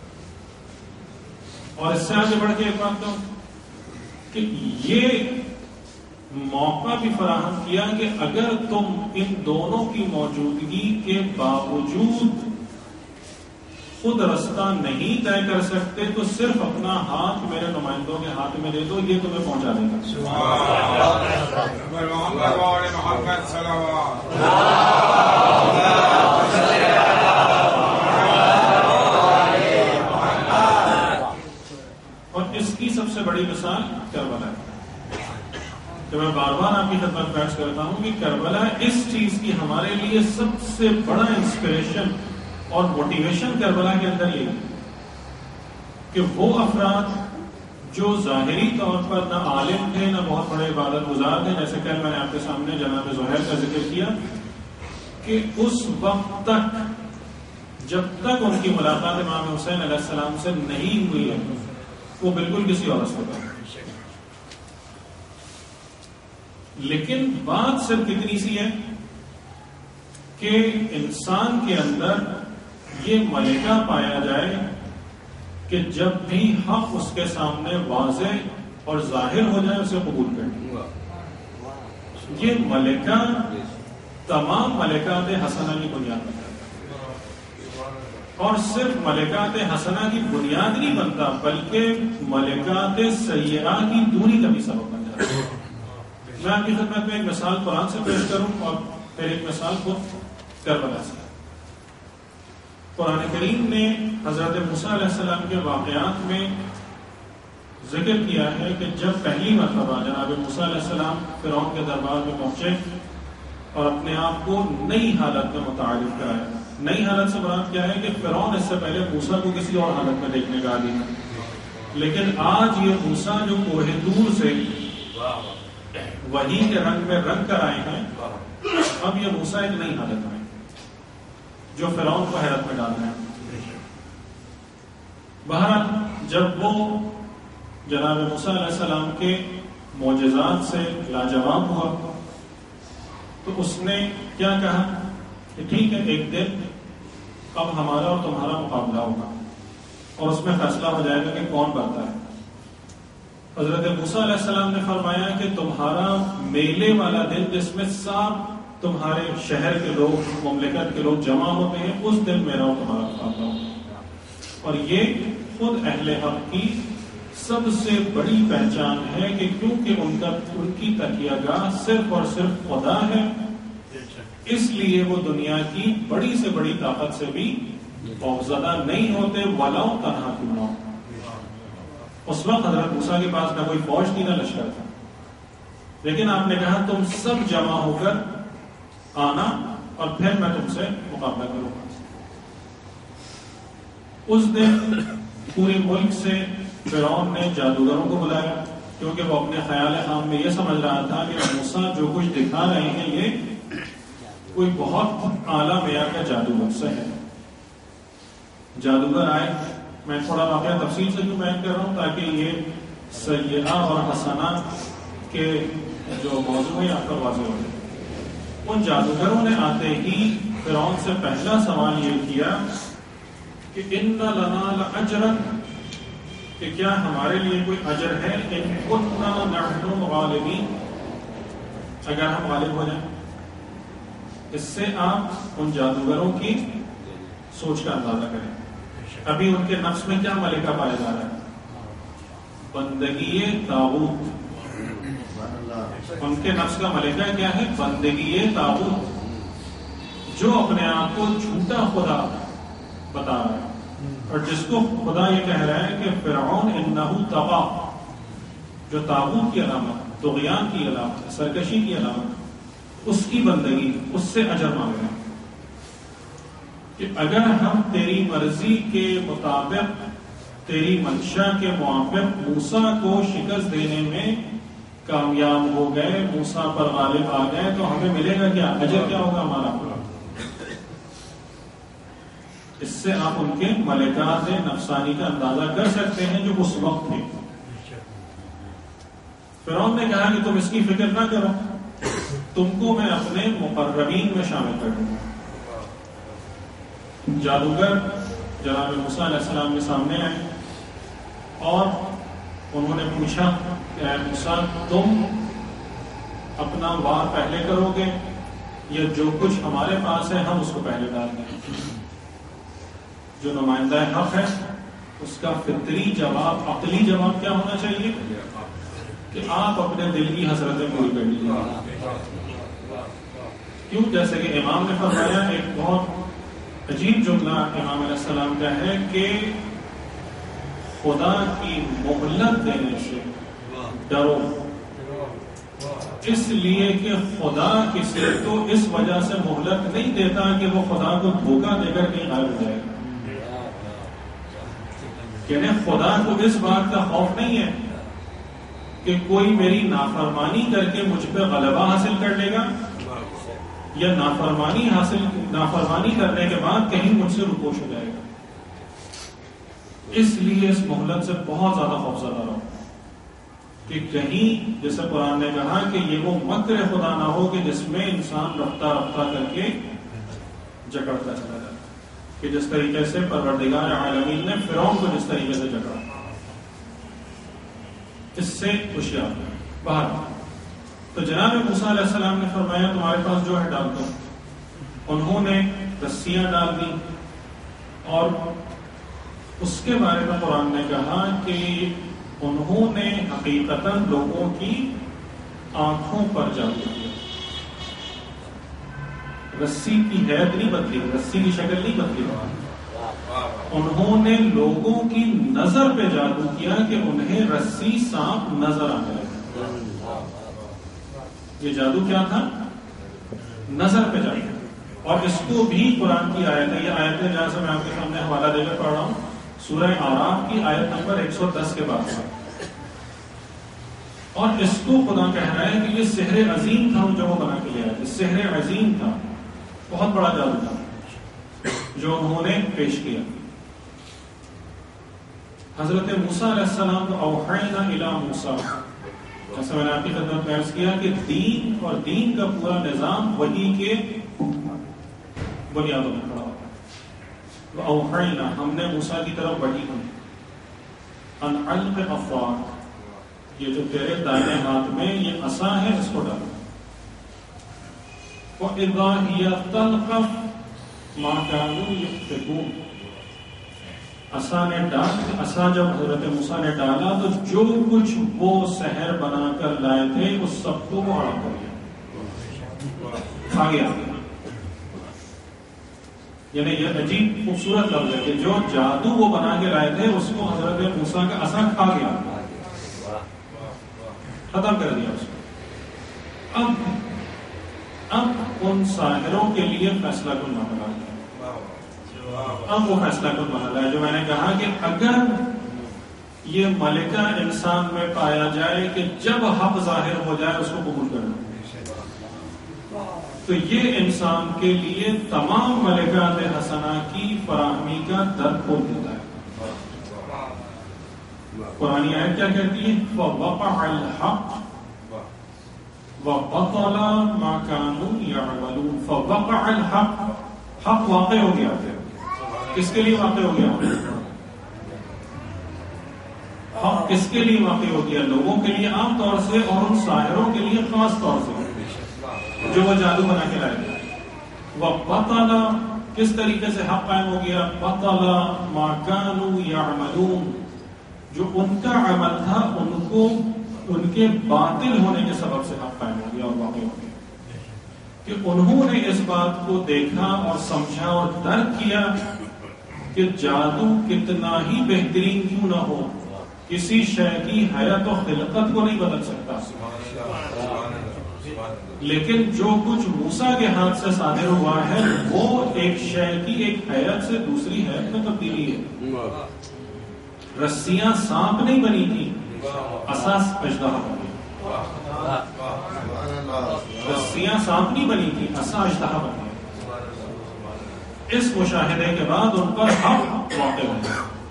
اور اس سے آگے بڑھ کے ایک بات کہوں کہ یہ موقع بھی فراہم کیا کہ اگر تم ان دونوں کی موجودگی کے باوجود خود رستہ نہیں طے کر سکتے تو صرف اپنا ہاتھ میرے نمائندوں کے ہاتھ میں دے دو، یہ تمہیں پہنچا دے گا. اور اس کی سب سے بڑی مثال کربلا ہے کہ میں بار بار آپ کی خدمت پیش کرتا ہوں کہ کربلا اس چیز کی ہمارے لیے سب سے بڑا انسپریشن اور موٹیویشن کربلا کے اندر یہ کہ وہ افراد جو ظاہری طور پر نہ عالم تھے نہ بہت بڑے عبادت گزار تھے، جیسے کل میں نے آپ کے سامنے جناب زہیر کا ذکر کیا کہ اس وقت تک جب تک ان کی ملاقات امام حسین علیہ السلام سے نہیں ہوئی ہے وہ بالکل کسی اور رستے پر. لیکن بات صرف اتنی سی ہے کہ انسان کے اندر یہ ملکہ پایا جائے کہ جب بھی حق اس کے سامنے واضح اور ظاہر ہو جائے اسے قبول کرے. یہ ملکہ تمام ملکات حسنہ کی بنیاد بنتا ہے، اور صرف ملکات حسنہ کی بنیاد نہیں بنتا بلکہ ملکات سیئہ کی دوری کا بھی سبب بن جاتا ہے. میں آپ کی خدمت میں ایک مثال قرآن سے پیش کروں اور پھر ایک مثال کو کربلا سے. قرآن کریم نے حضرت موسیٰ علیہ السلام کے واقعات میں ذکر کیا ہے کہ جب پہلی مرتبہ جناب موسیٰ علیہ السلام فرعون کے دربار میں پہنچے اور اپنے آپ کو نئی حالت میں متعارف کرایا. نئی حالت سے مراد کیا ہے کہ فرعون اس سے پہلے موسیٰ کو کسی اور حالت میں دیکھنے کا عادی ہے، لیکن آج یہ موسیٰ جو کوہ طور سے وحی کے رنگ میں رنگ کر آئے ہیں، اب یہ موسیٰ ایک نئی حالت میں جو فرعون کو حیرت میں ڈال رہے ہیں. بہرحال جب وہ جناب موسیٰ علیہ السلام کے معجزات سے لاجواب ہوا تو اس نے کیا کہا کہ ٹھیک ہے، ایک دن اب ہمارا اور تمہارا مقابلہ ہوگا اور اس میں فیصلہ ہو جائے گا کہ کون بڑھتا ہے. حضرت موسیٰ علیہ السلام نے فرمایا کہ تمہارا میلے والا دن جس میں سب تمہارے شہر کے لوگ، مملکت کے لوگ جمع ہوتے ہیں، اس دن میرا اور تمہارا مقابلہ ہوگا. اور یہ خود اہل حق کی سب سے بڑی پہچان ہے کہ کیونکہ ان کا ان کی تکیہ گاہ صرف اور صرف خدا ہے، اس لیے وہ دنیا کی بڑی سے بڑی طاقت سے بھی خوفزدہ نہیں ہوتے، وَلَوْ تَنْہَا کیوں نہ ہو. اس وقت حضرت موسیٰ کے پاس نہ کوئی فوج تھی نہ لشکر تھا، لیکن آپ نے کہا تم سب جمع ہو کر آنا اور پھر میں تم سے مقابلہ کروں گا. اس دن پورے ملک سے فرعون نے جادوگروں کو بلایا کیونکہ وہ اپنے خیال خام میں یہ سمجھ رہا تھا کہ موسیٰ جو کچھ دکھا رہے ہیں یہ کوئی بہت اعلیٰ معیار کا جادوگر سے ہے. جادوگر آئے. میں تھوڑا واقعہ تفصیل سے کیوں بیان کر رہا ہوں تاکہ یہ سیئہ اور حسنہ کے جو موضوع ہے آپ کا واضح ہو جائے. ان جادوگروں نے آتے ہی فرعون سے پہلا سوال یہ کیا کہ ان لنا لاجرا، کہ کیا ہمارے لیے کوئی اجر ہے، ان كنا نحن الغالبین، اگر ہم غالب ہو جائیں. اس سے آپ ان جادوگروں کی سوچ کا اندازہ کریں. ابھی ان کے نفس میں کیا ملکہ پایا جا رہا ہے؟ بندگی طاغوت. ان کے نفس کا ملکہ کیا ہے؟ بندگی طاغوت، جو اپنے آپ کو جھوٹا خدا بتا رہا ہے اور جس کو خدا یہ کہہ رہا ہے کہ فرعون انہو طغا، جو طاغوت کی علامت، طغیان کی علامت، سرکشی کی علامت، اس کی بندگی، اس سے اجر مانگ رہے ہیں کہ اگر ہم تیری مرضی کے مطابق، تیری منشا کے موافق موسیٰ کو شکست دینے میں کامیاب ہو گئے، موسیٰ پر غالب آ گئے، تو ہمیں ملے گا کیا؟ اجر کیا ہوگا ہمارا؟ اس سے آپ ان کے ملکات نفسانی کا اندازہ کر سکتے ہیں جو اس وقت تھے. فرعون نے کہا کہ تم اس کی فکر نہ کرو، تم کو میں اپنے مقربین میں شامل کر دوں گا. جادوگر جناب موسیٰ علیہ السلام کے سامنے آئے اور انہوں نے پوچھا کہ اے موسیٰ، تم اپنا وار پہلے کرو گے یا جو کچھ ہمارے پاس ہے ہم اس کو پہلے ڈال دیں؟ جو نمائندہ حق ہے اس کا فطری جواب، عقلی جواب کیا ہونا چاہیے کہ آپ اپنے دل کی حسرتیں پوری کر لیجیے. کیوں؟ جیسے کہ امام نے فرمایا، ایک بہت عجیب جملہ امام علیہ السلام کا ہے کہ خدا کی مہلت دینے سے ڈرو، اس لیے کہ خدا کسی کو اس وجہ سے مہلت نہیں دیتا کہ وہ خدا کو دھوکہ دے کر کہیں غائب ہو جائے. یعنی خدا کو اس بات کا خوف نہیں ہے کہ کوئی میری نافرمانی کر کے مجھ پہ غلبہ حاصل کر لے گا، یا نافرمانی حاصل نافرمانی کرنے کے بعد کہیں مجھ سے روپوش ہو جائے گا. اس لیے اس مہلت سے بہت زیادہ خوفزدہ رہو کہ کہیں، جیسے قرآن نے کہا کہ یہ وہ مکر خدا نہ ہو کہ جس میں انسان رفتہ رفتہ کر کے جکڑتا چلا جاتا، کہ جس طریقے سے پروردگار عالمین نے فرعون کو جس طریقے سے جکڑا. اس سے ہوشیار باہر. تو جناب موسیٰ علیہ السلام نے فرمایا تمہارے پاس جو ہے ڈال دو. انہوں نے رسیاں ڈال دی، اور اس کے بارے میں قرآن نے کہا کہ انہوں نے حقیقتاً لوگوں کی آنکھوں پر جادو کیا. رسی کی حیت نہیں بدلی، رسی کی شکل نہیں بدلی، انہوں نے لوگوں کی نظر پہ جادو کیا کہ انہیں رسی سانپ نظر آنے لگا. یہ جادو کیا تھا؟ نظر پہ جادو. اور اس کو بھی قرآن کی آیت ہے، یہ آیت ہے جہاں سے میں آپ کے سامنے حوالہ دے کر پڑھ رہا ہوں، سورہ اعراف کی آیت نمبر ایک سو دس کے بعد سے. اور اس کو خدا کہہ رہا ہے کہ یہ سحر عظیم تھا جو وہ بنا کے لے آئے. سحر عظیم تھا، بہت بڑا جادو تھا جو انہوں نے پیش کیا. حضرت موسیٰ علیہ السلام کو اوحینا الی موسیٰ، جیسے میں نے آپ کی خدمت میں عرض کیا کہ دین اور دین کا پورا نظام وحی کے بنیادوں میں کھڑا ہوتا ہے. تو اوحینا، ہم نے موسیٰ کی طرف وحی کی، ان الق عصاک، یہ جو تیرے دائیں ہاتھ میں یہ عصا ہے اس کو ڈالو. وَإِذَا هِيَ تَلْقَفُ مَا كَانُوا يَأْفِكُونَ، عصا نے ڈال عصا جب حضرت موسیٰ نے ڈالا تو جو کچھ وہ سحر بنا کر لائے تھے اس سب کو وہ اڑا کر گیا، کھا گیا. یعنی یہ عجیب خوبصورت لفظ ہے کہ جو جادو وہ بنا کے لائے تھے اس کو حضرت موسیٰ کا عصا کھا گیا، ختم کر دیا اس کو. اب اب ان ساحروں کے لیے فیصلہ کن مرحلہ ہے. اب وہ فیصلہ کن مرحلہ ہے جو میں نے کہا کہ اگر یہ ملکہ انسان میں پایا جائے کہ جب حق ظاہر ہو جائے اس کو قبول کرنا، تو یہ انسان کے لیے تمام ملکات حسنہ کی فراہمی کا در کھول دیتا ہے. قرآن آیت کیا کہتی ہے؟ وَوَقَعَ الْحَقُّ وَبَطَلَ مَا كَانُوا يَعْمَلُونَ. فَوَقَعَ الْحَقُّ، حق واقع ہو گیا. کس کے لیے واقع ہو گیا؟ حق کس کے لیے واقع ہو گیا؟ لوگوں کے لیے عام طور سے، اور ان ساحروں کے لیے خاص طور سے جو وہ جادو بنا کے لائے گئے. وَبَطَلَ، کس طریقے سے حق قائم ہو گیا؟ بَطَلَ مَا كَانُوا يَعْمَلُونَ، جو ان کا عمل تھا ان کو ان کے باطل ہونے کے سبب سے حق قائم ہو گیا اور واقع ہو گیا. کہ انہوں نے اس بات کو دیکھا اور سمجھا اور درک کیا کہ جادو کتنا ہی بہترین کیوں نہ ہو، کسی شے کی حیات و خلقت کو نہیں بدل سکتا، لیکن جو کچھ موسیٰ کے ہاتھ سے صادر ہوا ہے وہ ایک شے کی ایک حیات سے دوسری حیات میں تبدیلی ہے. رسیاں سانپ نہیں بنی تھی، اساس اژدہا بنی. رسیاں سانپ نہیں بنی تھی، اسا اژدہا بنی. اس مشاہدے کے بعد ان پر حق واقع ہوا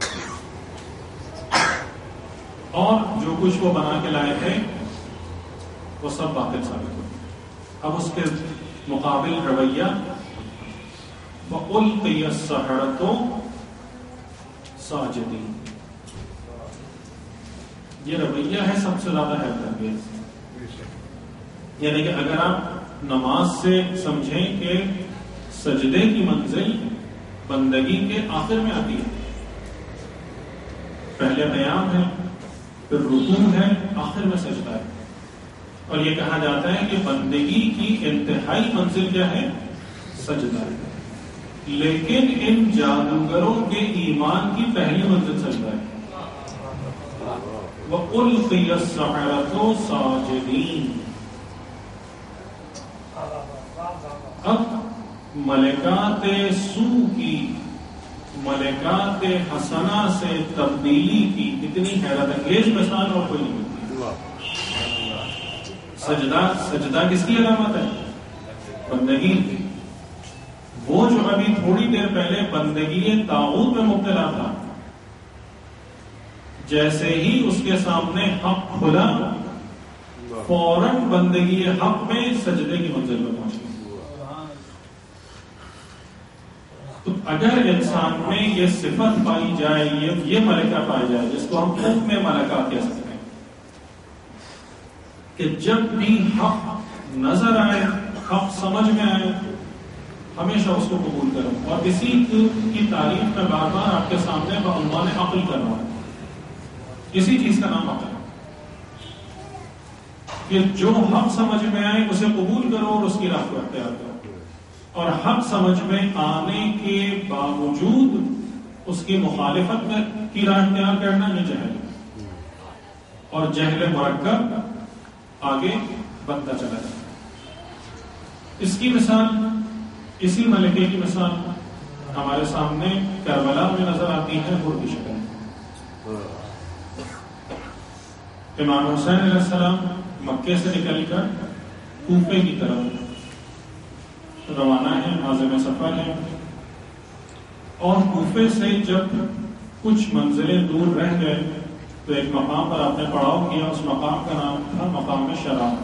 اور جو کچھ وہ بنا کے لائے تھے وہ سب باطل ثابت ہوئے. اب اس کے مقابل رویہ وَأُلْقِيَ السَّحَرَةُ سَاجِدِينَ، یہ رویہ ہے سب سے زیادہ حیرت انگیز. یعنی کہ اگر آپ نماز سے سمجھیں کہ سجدے کی منزل بندگی کے آخر میں آتی ہے. پہلے قیام ہے، پھر رکوع ہے، آخر میں سجدہ ہے. اور یہ کہا جاتا ہے کہ بندگی کی انتہائی منزل کیا ہے؟ سجدہ ہے. لیکن ان جادوگروں کے ایمان کی پہلی منزل سجدہ ہے. وَأُلْقِيَ السَّحَرَةُ سَاجِدِينَ. اب ملکات سو کی، ملکات حسنہ سے تبدیلی کی اتنی حیرت انگیز مثال اور کوئی نہیں ملتی. سجدہ سجدہ کس کی علامت ہے؟ بندگی کی. وہ جو ابھی تھوڑی دیر پہلے بندگی طاغوت میں مبتلا تھا، جیسے ہی اس کے سامنے حق کھلا، فوراً بندگی حق میں سجدے کی منزل میں پہنچ گئی. تو اگر انسان میں یہ صفت پائی جائے، یہ یہ ملکہ پائی جائے جس کو ہم حکم ملکہ کہہ سکتے ہیں، کہ جب بھی حق نظر آئے، حق سمجھ میں آئے، ہمیشہ اس کو قبول کرو. اور اسی کی تعریف میں بار بار آپ کے سامنے بعنوان عقل کر رہا ہوں. اسی چیز کا نام عقل ہے کہ جو حق سمجھ میں آئے اسے قبول کرو اور اس کی راہ کو اختیار کرو. اور حق سمجھ میں آنے کے باوجود اس کی مخالفت میں کی راہ اختیار کرنا یہ جہل ہے. اور جہل مرکب آگے بڑھتا چلا جاتا. اس کی مثال، اسی ملکے کی مثال ہمارے سامنے کربلا میں نظر آتی ہے حور کی شکل. امام حسین علیہ السلام مکے سے نکل کر کوفے کی طرف روانہ ہے، عازم سفر ہے. اور کوفے سے جب کچھ منزلیں دور رہ گئے تو ایک مقام پر آپ نے پڑاؤ کیا. اس مقام کا نام تھا مقام شراب.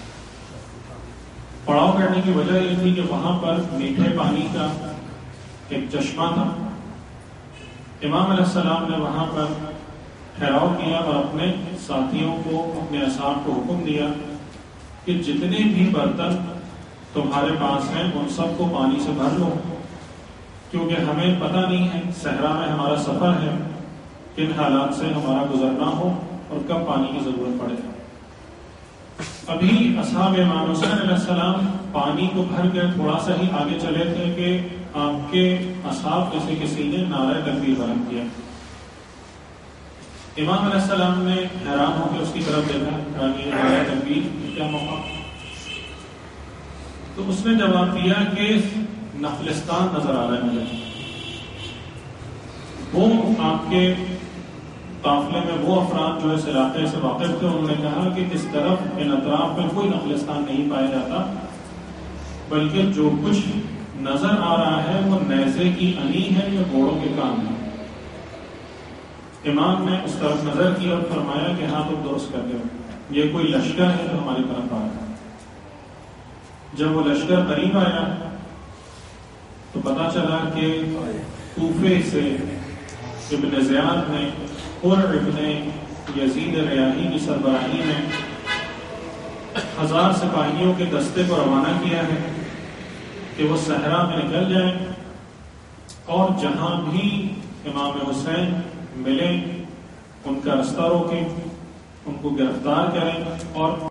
پڑاؤ کرنے کی وجہ یہ تھی کہ وہاں پر میٹھے پانی کا ایک چشمہ تھا. امام علیہ السلام نے وہاں پر ٹھہراؤ کیا اور اپنے ساتھیوں کو، اپنے اصحاب کو حکم دیا کہ جتنے بھی برتن تمہارے پاس ہیں ان سب کو پانی سے بھر لو، کیونکہ ہمیں پتہ نہیں ہے، صحرا میں ہمارا سفر ہے، کن حالات سے ہمارا گزرنا ہو اور کب پانی کی ضرورت پڑے. ابھی اصحاب امام حسین علیہ السلام پانی کو بھر کے تھوڑا سا ہی آگے چلے تھے کہ آپ کے اصحاب جیسے کسی نے نعرہ تکبیر بلند کیا. امام علیہ السلام نے حیران ہو کے اس کی طرف دیکھا کہ نعرہ تکبیر کیا موقع. تو اس نے جواب دیا کہ نخلستان نظر آ رہا ہے مجھے. وہ آپ کے قافلے میں وہ افراد جو اس علاقے سے واقف تھے، انہوں نے کہا کہ اس طرف ان اطراف میں کوئی نخلستان نہیں پایا جاتا، بلکہ جو کچھ نظر آ رہا ہے وہ نیزے کی انی ہے یا گھوڑوں کے کان ہے. امام نے اس طرف نظر کی اور فرمایا کہ ہاں تم درست کرتے ہو، یہ کوئی لشکر ہے جو ہماری طرف آ رہا ہے. جب وہ لشکر قریب آیا تو پتا چلا کہ کوفے سے ابن زیاد نے اور ابن یزید ریاحی کی سربراہی میں ہزار سپاہیوں کے دستے کو روانہ کیا ہے کہ وہ صحرا میں نکل جائیں اور جہاں بھی امام حسین ملیں ان کا رستہ روکیں، ان کو گرفتار کریں اور